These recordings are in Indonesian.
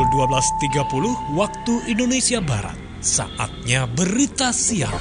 pukul 12.30 waktu Indonesia Barat. Saatnya berita siang.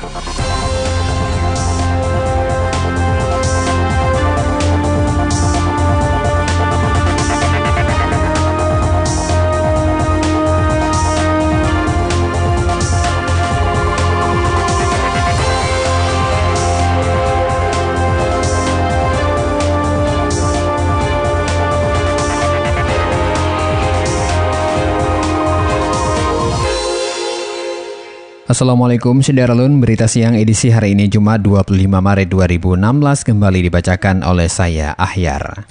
Assalamualaikum Saudara-lun, berita siang edisi hari ini Jumat 25 Maret 2016 kembali dibacakan oleh saya Ahyar.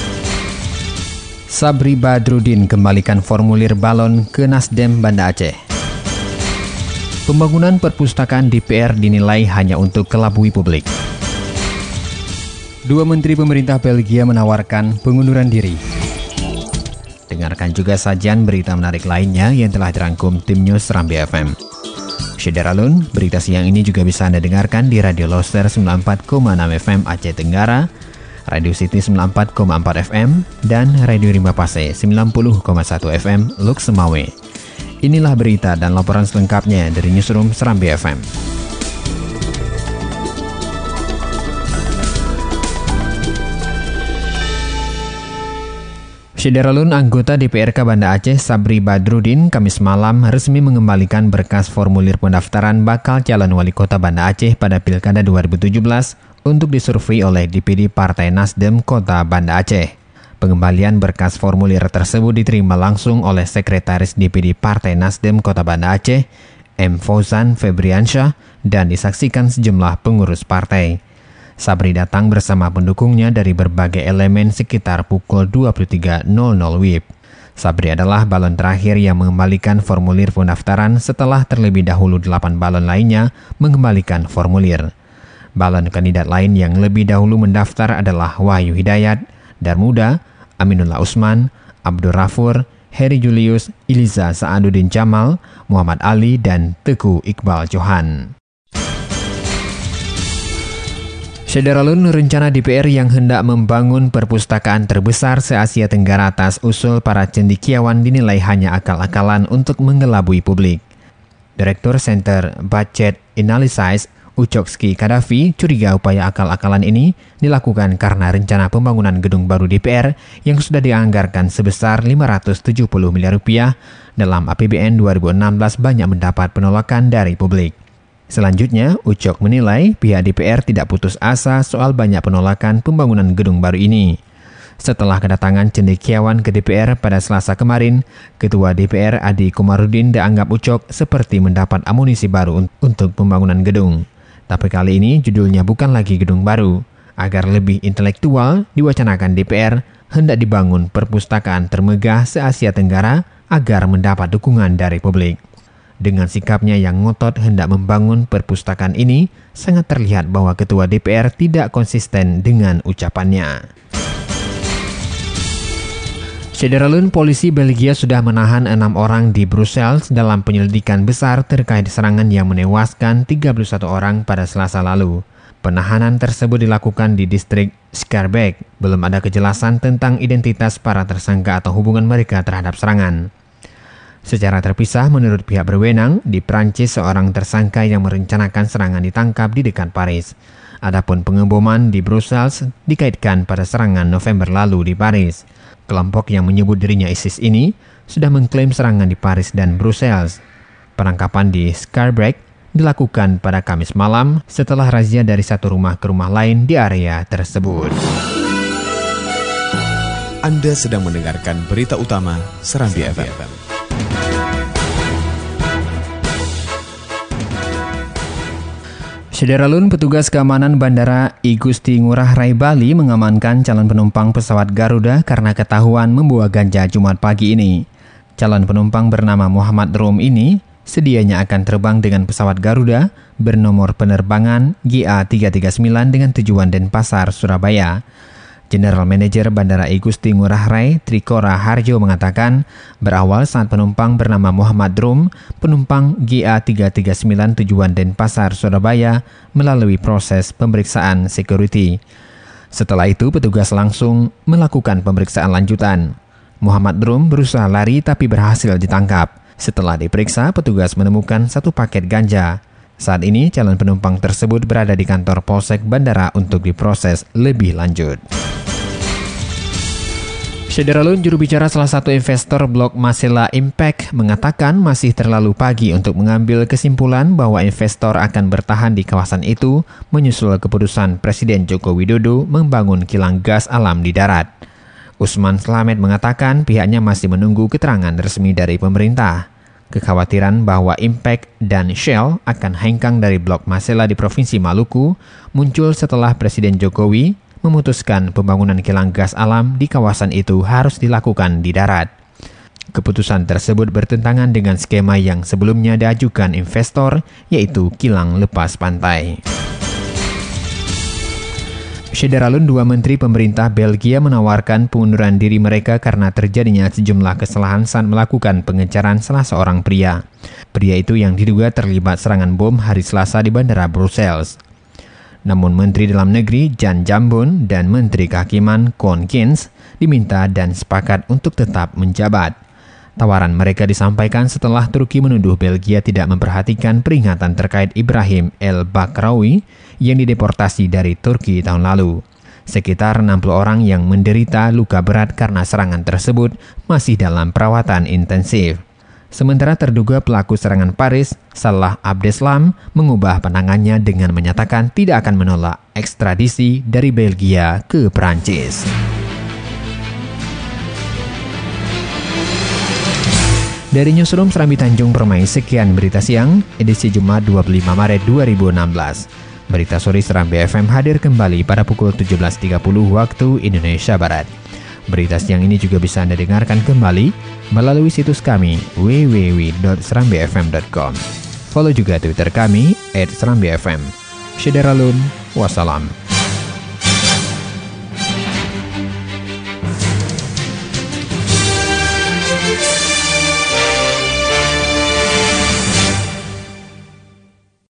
Sabri Badrudin kembalikan formulir balon ke Nasdem Banda Aceh. Pembangunan perpustakaan DPR dinilai hanya untuk kelabui publik. Dua menteri pemerintah Belgia menawarkan pengunduran diri. Dengarkan juga sajian berita menarik lainnya yang telah dirangkum tim News Serambi FM. Saudara-lun, berita siang ini juga bisa Anda dengarkan di Radio Loser 94,6 FM Aceh Tenggara, Radio City 94,4 FM, dan Radio Rimba Pase 90,1 FM Luk Semawe. Inilah berita dan laporan selengkapnya dari Newsroom Serambi FM. Saudara-lun, anggota DPRK Banda Aceh Sabri Badrudin Kamis malam resmi mengembalikan berkas formulir pendaftaran bakal calon wali kota Banda Aceh pada Pilkada 2017 untuk disurvei oleh DPD Partai Nasdem Kota Banda Aceh. Pengembalian berkas formulir tersebut diterima langsung oleh Sekretaris DPD Partai Nasdem Kota Banda Aceh, M. Fauzan Febriansyah, dan disaksikan sejumlah pengurus partai. Sabri datang bersama pendukungnya dari berbagai elemen sekitar pukul 23.00 WIB. Sabri adalah balon terakhir yang mengembalikan formulir pendaftaran setelah terlebih dahulu 8 balon lainnya mengembalikan formulir. Balon kandidat lain yang lebih dahulu mendaftar adalah Wahyu Hidayat, Darmuda, Aminullah Usman, Abdur Rafur, Heri Julius, Iliza Sa'aduddin Jamal, Muhammad Ali, dan Teguh Iqbal Johan. Saudara-lun, rencana DPR yang hendak membangun perpustakaan terbesar se-Asia Tenggara atas usul para cendekiawan dinilai hanya akal-akalan untuk mengelabui publik. Direktur Center Budget Analysis Ucokski Kadafi curiga upaya akal-akalan ini dilakukan karena rencana pembangunan gedung baru DPR yang sudah dianggarkan sebesar 570 miliar rupiah dalam APBN 2016 banyak mendapat penolakan dari publik. Selanjutnya, Ucok menilai pihak DPR tidak putus asa soal banyak penolakan pembangunan gedung baru ini. Setelah kedatangan cendekiawan ke DPR pada Selasa kemarin, Ketua DPR Adi Komarudin dianggap Ucok seperti mendapat amunisi baru untuk pembangunan gedung. Tapi kali ini judulnya bukan lagi gedung baru. Agar lebih intelektual, diwacanakan DPR hendak dibangun perpustakaan termegah se-Asia Tenggara agar mendapat dukungan dari publik. Dengan sikapnya yang ngotot hendak membangun perpustakaan ini, sangat terlihat bahwa Ketua DPR tidak konsisten dengan ucapannya. Saudara-lun, polisi Belgia sudah menahan 6 orang di Brussels dalam penyelidikan besar terkait serangan yang menewaskan 31 orang pada Selasa lalu. Penahanan tersebut dilakukan di distrik Schaerbeek. Belum ada kejelasan tentang identitas para tersangka atau hubungan mereka terhadap serangan. Secara terpisah, menurut pihak berwenang, di Prancis seorang tersangka yang merencanakan serangan ditangkap di dekat Paris. Adapun pengeboman di Brussels dikaitkan pada serangan November lalu di Paris. Kelompok yang menyebut dirinya ISIS ini sudah mengklaim serangan di Paris dan Brussels. Penangkapan di Schaerbeek dilakukan pada Kamis malam setelah razia dari satu rumah ke rumah lain di area tersebut. Anda sedang mendengarkan berita utama Serambi FM. Saudara-lun, petugas keamanan Bandara I Gusti Ngurah Rai Bali mengamankan calon penumpang pesawat Garuda karena ketahuan membawa ganja Jumat pagi ini. Calon penumpang bernama Muhammad Rom ini sedianya akan terbang dengan pesawat Garuda bernomor penerbangan GA339 dengan tujuan Denpasar, Surabaya. General Manager Bandara I Gusti Ngurah Rai Trikora Harjo mengatakan, berawal saat penumpang bernama Muhammad Rum, penumpang GA339 tujuan Denpasar, Surabaya, melalui proses pemeriksaan security. Setelah itu, petugas langsung melakukan pemeriksaan lanjutan. Muhammad Rum berusaha lari tapi berhasil ditangkap. Setelah diperiksa, petugas menemukan 1 paket ganja. Saat ini, calon penumpang tersebut berada di kantor Polsek Bandara untuk diproses lebih lanjut. Syederalun, juru bicara salah satu investor blok Masela Impact, mengatakan masih terlalu pagi untuk mengambil kesimpulan bahwa investor akan bertahan di kawasan itu menyusul keputusan Presiden Joko Widodo membangun kilang gas alam di darat. Usman Slamet mengatakan pihaknya masih menunggu keterangan resmi dari pemerintah. Kekhawatiran bahwa Impact dan Shell akan hengkang dari blok Masela di Provinsi Maluku muncul setelah Presiden Jokowi memutuskan pembangunan kilang gas alam di kawasan itu harus dilakukan di darat. Keputusan tersebut bertentangan dengan skema yang sebelumnya diajukan investor, yaitu kilang lepas pantai. Syederalun, 2 menteri pemerintah Belgia menawarkan pengunduran diri mereka karena terjadinya sejumlah kesalahan saat melakukan pengejaran salah seorang pria. Pria itu yang diduga terlibat serangan bom hari Selasa di Bandara Brussels. Namun Menteri Dalam Negeri Jan Jambon dan Menteri Kehakiman Koen Kins diminta dan sepakat untuk tetap menjabat. Tawaran mereka disampaikan setelah Turki menuduh Belgia tidak memperhatikan peringatan terkait Ibrahim El Bakraoui yang dideportasi dari Turki tahun lalu. Sekitar 60 orang yang menderita luka berat karena serangan tersebut masih dalam perawatan intensif. Sementara terduga pelaku serangan Paris, Salah Abdeslam, mengubah pandangannya dengan menyatakan tidak akan menolak ekstradisi dari Belgia ke Perancis. Dari Newsroom Serambi Tanjung Permai, sekian berita siang, edisi Jumat 25 Maret 2016. Berita sore Serambi FM hadir kembali pada pukul 17.30 waktu Indonesia Barat. Berita siang ini juga bisa Anda dengarkan kembali melalui situs kami www.serambifm.com. Follow juga Twitter kami @serambifm. Syederalun, wassalam.